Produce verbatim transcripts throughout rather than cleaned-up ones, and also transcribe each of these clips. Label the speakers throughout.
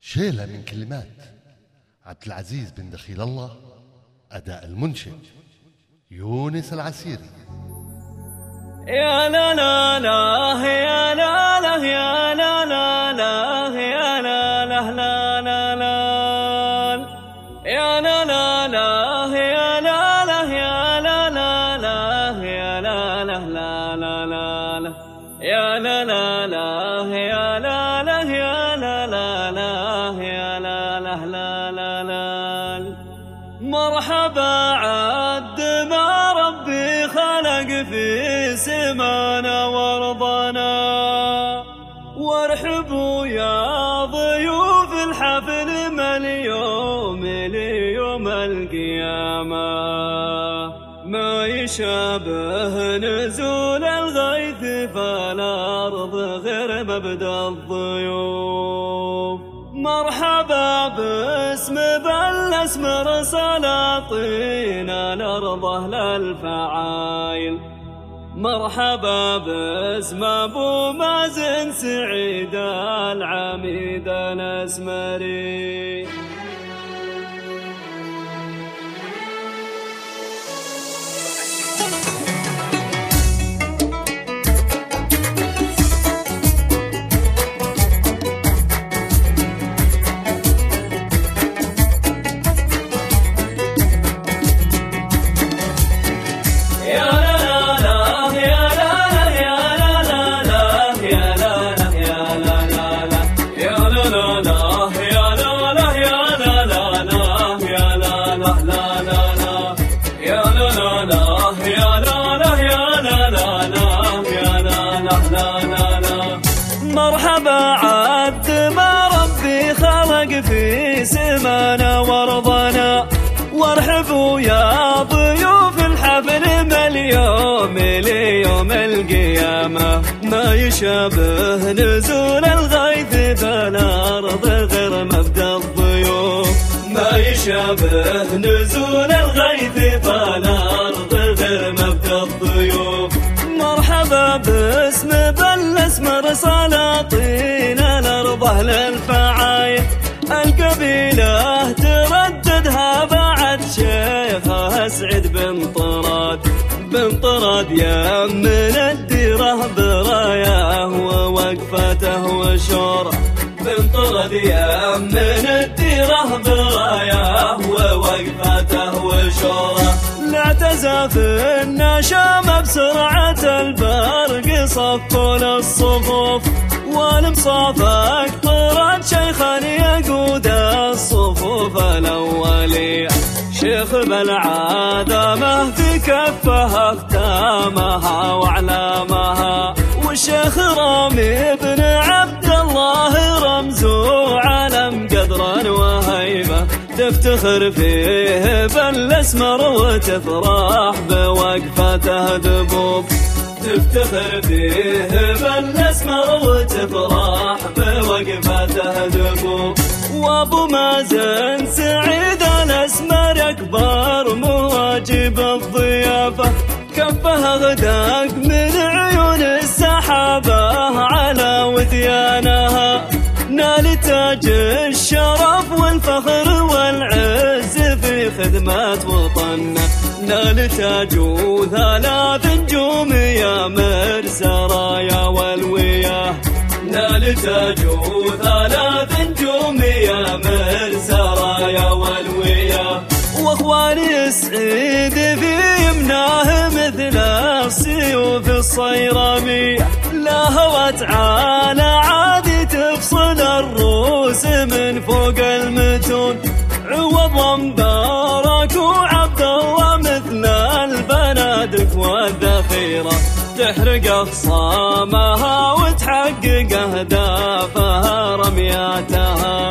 Speaker 1: شيلة من كلمات عبد العزيز بن دخيل الله، أداء المنشد يونس العسيري.
Speaker 2: يا لا لا لا يا لا لا يا لا لا لا يا لا لا لا لا لا يا لا لا لا يا لا لا يا لا لا لا يا لا لا لا لا لا يا لا لا لا يا لا لا يا لا لا لا يا لا لا لا لا لا. مرحبا عد ما ربي خلق في سمانا وارضنا، وارحبوا يا ضيوف الحفل من اليوم ليوم القيامة، ما يشابه نزول الغيث فالأرض غير مبدأ الضيوف. مرحبا باسم بل اسمر سلاطين الأرض أهل الفعايل، مرحبا باسم أبو مازن سعيد العميد الأسمري. مرحبا عد ما ربي خلق في سمانا وارضنا، وارحبوا يا ضيوف الحفل من اليوم ليوم القيامة، ما يشابه نزول الغيث فالأرض غير مبدأ الضيوف، ما يشابه نزول الغيث فالأرض غير مبدأ الضيوف. مرحبا باسم بل اسمر سلاطين الأرض أهل الفعايل، القبيلة ترددها بعد شيخها سعد بن طراد، بن طراد يمن الديرة براياه ووقفته وشوره، بن طراد يمن الديرة براياه ووقفته وشوره. لا تزاف النشام بسرعة البرق صفوا للصفوف، والمصافك طرد شيخا يقود الصفوف الأولية، شيخ بالعادة ما في كفها ختامها وعلامها، والشيخ رامي بن عبد الله رمزه علم قدرا وهيبة، تفتخر فيه بالاسمر وتفرح بوقفته دبوب، تفتخر فيه بالاسمر وتفرح بوقفته دبوب. وابو مازن سعيد الاسمر اكبر مواجب الضيافه، كفه غداك من عيون السحابه على وثيانها، نال تاج الشرف والفخر والعز في خدمة وطنه، نال تاج ثلاث نجوم يا مرسى رايا والوياه، نال تاج ثلاث نجوم يا مرسى رايا والوياه. واخواني السعيد في يمناه مثل السيوف الصيرامية، لا هوى تعالى عادي تفصل الروس من فوق المتون، عوض مبارك وعبد الله مثل البنادق والذخيرة، تحرق أخصامها وتحقق أهدافها رمياتها.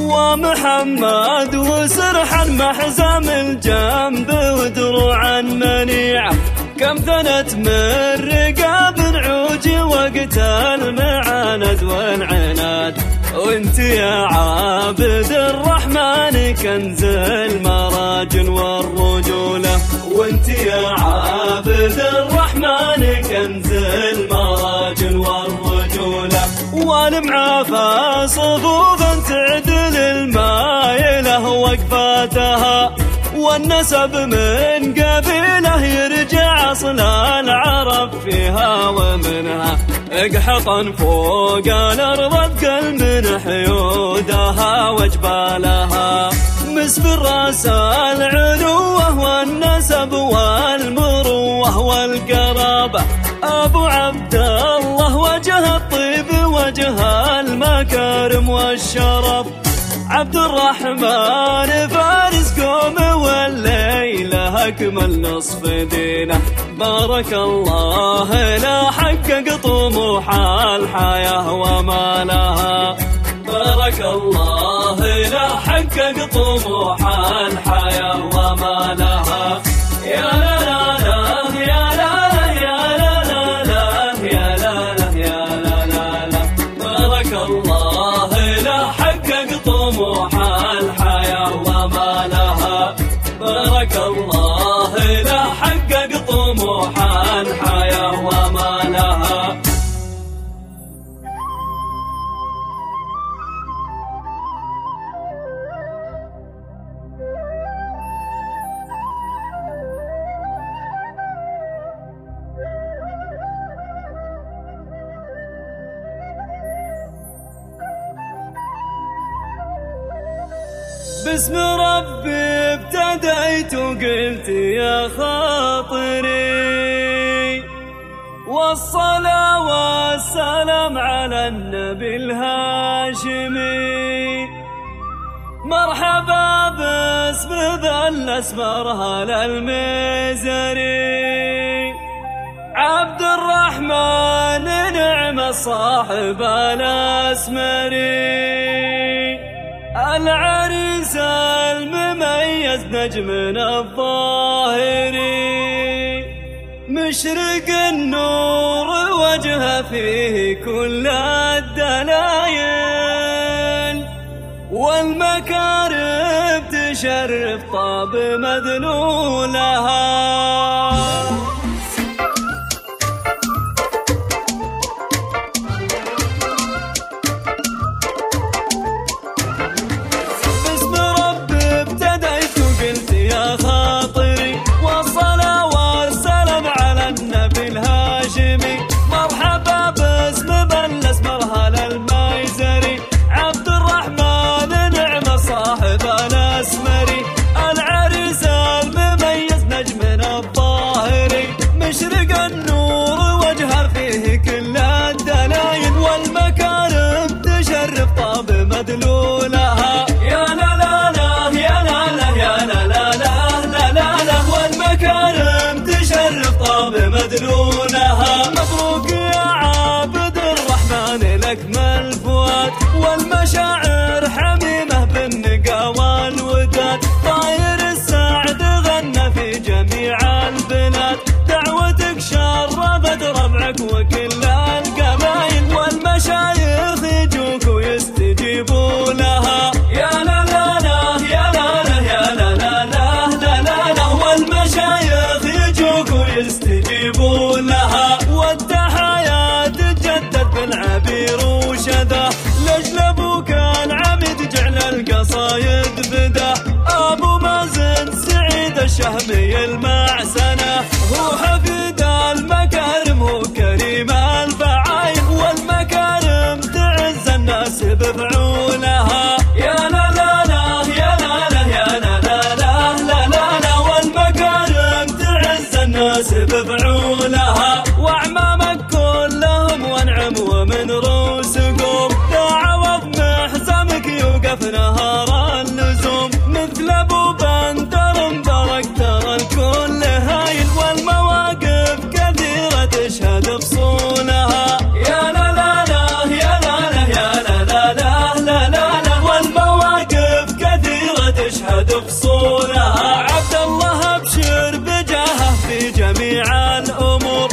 Speaker 2: ومحمد وسرحا محزم الجنب ودروعا منيعة، كم ثنت من رقاب عوج وقت المعاند والعناد، وانت يا عابد الرحمن كنز المراجل والرجولة، وانت يا عابد الرحمن كنز المراجل والرجولة. والمعافى صفوفا تعدل والنسب من قبيله يرجع أصل العرب فيها ومنها اقحطا فوق الأرض أثقل من حيودها وجبالها مسف الراس العلوة والنسب والمروة والقرابة أبو عبد الله وجه الطيب وجه المكارم والشرف عبد الرحمن فارس قوم والليلة أكمل نصف دينه بارك الله لا حقق طموح الحياة وما لها بارك الله لا حقق طموح الحياة وما لها يا لا لا لا يا لا يا لا لا يا لا يا لا لا بارك الله لا حقق طموح الحياة وما لها بارك الله لا حقق طموح الحياة وما لها باسم ربي ابتديت وقلت يا خاطري والصلاة والسلام على النبي الهاشمي مرحبا باسم ذا الأسمر هلا المزري عبد الرحمن نعم صاحب الأسمري العريس المميز نجمنا الظاهري مشرق النور وجهه فيه كل الدلايل والمكارم تشرف طاب مذلولها مدلولها يا لا لا لا يا لا لا يا لا لا لا لا لا لا والمكارم تشرف طاب مدلولها مبروك يا عابد الرحمن لك ملفوات والمشاعر حميمة بالنقا والوداد طاير السعد غنى في جميع البلاد دعوتك شرفت ربعك وكل القبايل والمشايخ يجوك ويستجيبوا لها يا لا لا لا يا لا لا يا لا لا لا لا لا لا والمشايخ يجوك ويستجيبوا لها والتحايا تجدد بالعبير وشذا لاجل ابوك العميد جعل القصايد فدا ابو مازن سعيد الشهمي المعسنه هو حفيد المكارم هو كريم الفعايل والمكارم تعز الناس بفعولها يا لا لا لا يا لا لا يا لا لا لا لا لا لا والمكارم تعز الناس بفعولها واعمامك كلهم وانعم ومن رؤوسكم تعوض محزمك يوقف نهار اللزوم مثل ابو بندر مبارك ترى الكل هايل والمواقف كثيرة تشهد بصونها يا لا لا لا يا لا لا يا لا لا لا لا لا لا والمواقف كثيرة تشهد بصونها عبد الله ابشر بجاهه في جميع الامور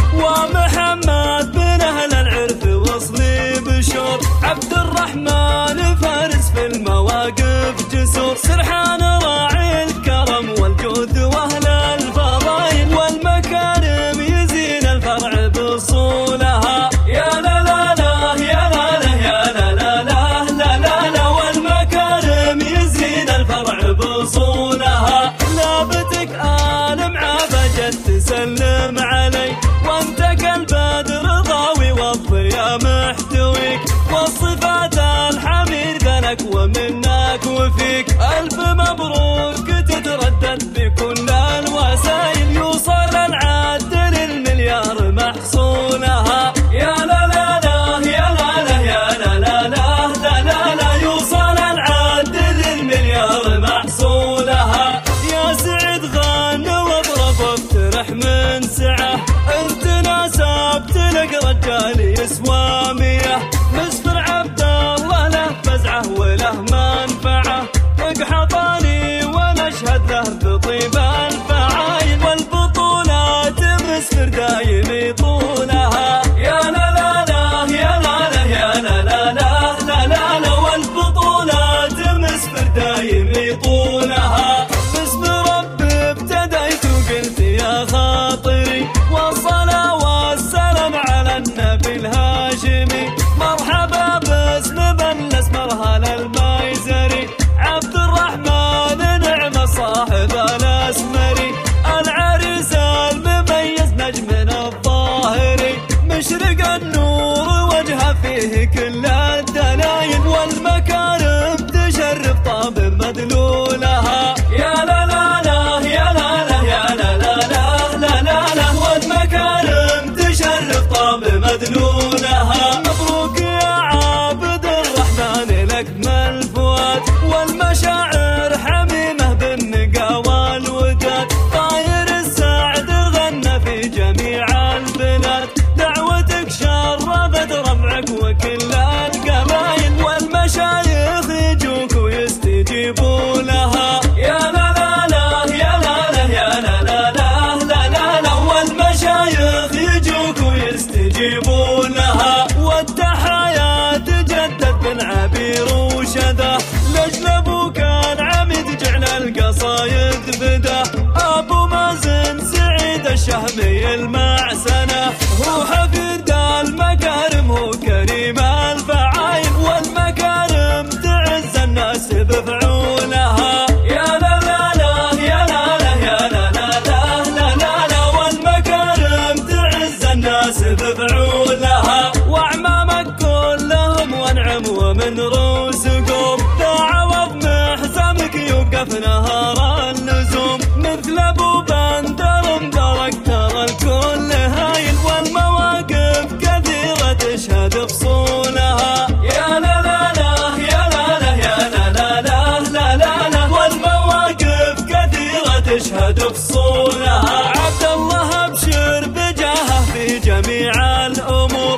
Speaker 2: ومحمد بن اهل العرف وصلي بشور عبد الرحمن فارس في المواقف جسور سرحان راعي الكرم والجود واهل الفضايل والمكارم يزين الفرع بصولها يا لا لا لا يا لا لا يا لا لا لا لا لا لا والمكارم يزين الفرع بصولها لا تسلم علي، وانت كالبدر ضاوي والضياء محتويك، والصفات الحميد لك ومنك وفيك. ألف مبروك تتردد بكل الوسائل، يوصل العد للمليار محصولها. يا لا لا لا يا لا لا يا لا لا لا لا لا لا، يوصل العد للمليار محصولها. يا سعد غن واضرب وافترح من سعه، انت ناسبت لك رجال يسوى مياه. مسفر عبد الله له فزعه وله منفعه، اقحطاني ونشهد له بطيب الفعايل، والبطولات مسفر دايم يطولها. يا لا لا لا يا لا لا يا لا لا لا لا لا لا، والبطولات مسفر دايم يطولها. باسم ربي ابتديت وقلت يا خاطري، والصلاة والسلام على النبي الهاشمي. مرحبا باسم بن اسمرها للميزري، عبد الرحمن نعم صاحب الاسمري، العريس المميز نجمنا الظاهري. مشرق النور وجهه فيه كل الدلايل، والمكارم تشرف طاب مدلولها. يا لا لا لا يا لا لا يا لا لا لا لا لا لا، والمكارم تشرف طاب مدلولها. مبروك يا عابد الرحمن لك ملفوات، والمشاعر حميمه بالنقا والوداد. طاير السعد غنى في جميع البلاد، دعوتك شرفت ربعك وكل القبايل، والمشايخ يجوك ويستجيبوا لها. يا لا لا لا يا لا لا يا لا لا لا لا لا لا، والمشايخ يجوك ويستجيبوا لها. والتحايا تجدد بن عبير وشذا، لجل ابوك العميد جعل القصايد بدا. ابو مازن سعيد الشهمي المعسنه، هو حفيد المكارم هو كريم الفعايل، والمكارم تعز الناس بفعولها. يا لا لا لا يا لا لا يا لا لا لا لا لا لا، والمكارم تعز الناس بفعولها. واعمامك كلهم وانعم ومن رؤوسكم، ذا عوض محزمك يوقف نهار اللزوم. مثل ابو بندر مبارك ترى الكل هايل، والمواقف كثيرة تشهد فصولها. يا لا لا لا يا لا لا يا لا لا لا لا لا لا، والمواقف كثيرة تشهد فصولها. عبد الله ابشر بجاهه في جميع الامور،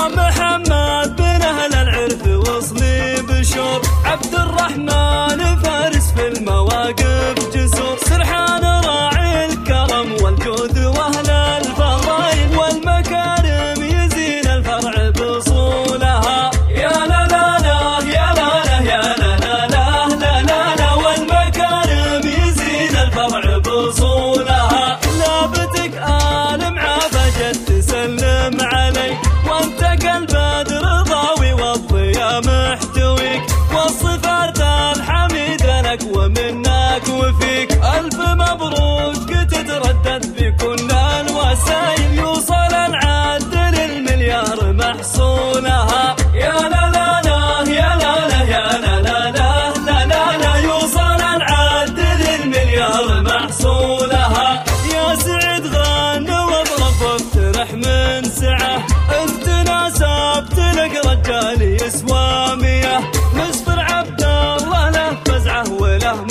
Speaker 2: ومحمد بن اهل العرف وصلي بشور. عبد الرحمن فارس في المواقف جسور، سرحان راعي الكرم والجود واهل الفضايل، والمكارم يزين الفرع بصولها. يا لا لا لا يا لا لا يا لا لا لا لا لا لا، والمكارم يزين الفرع بصولها. لابتك آل معافى جد تسلم علي، وانت كالبدر ضاوي والضياء محتويك، والصفات الحميد لك ومنك وفيك. ألف مبروك تتردد بكل الوسائل، يوصل العد للمليار محصولها. يا لا لا لا يا لا لا يا لا لا لا لا لا لا، يوصل العد للمليار محصولها. يا سعد غن واضرب وافترح من سعه، انت ناسبت لك رجال يسوى مياه. مسفر عبد الله له فزعه وله